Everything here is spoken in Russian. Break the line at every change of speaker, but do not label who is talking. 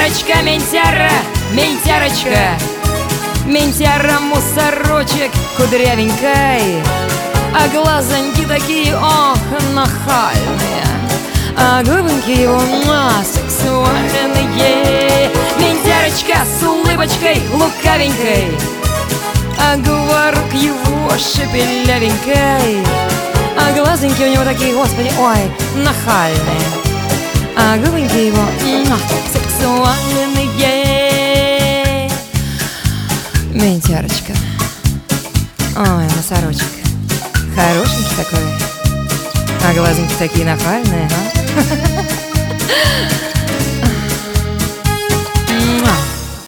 Ментярочка, ментяра, ментярочка, ментяра, мусорочек кудрявенькой, а глазоньки такие, ох, нахальные, а губоньки его сексуальные. Ментярочка с улыбочкой лукавенькой, а говорок его шепелявенькой, а глазоньки у него такие, господи, ой, нахальные, а губоньки его сексуальные. Ментярочка, ой, носорочек, хорошенький такой, а глазоньки такие нахальные, а?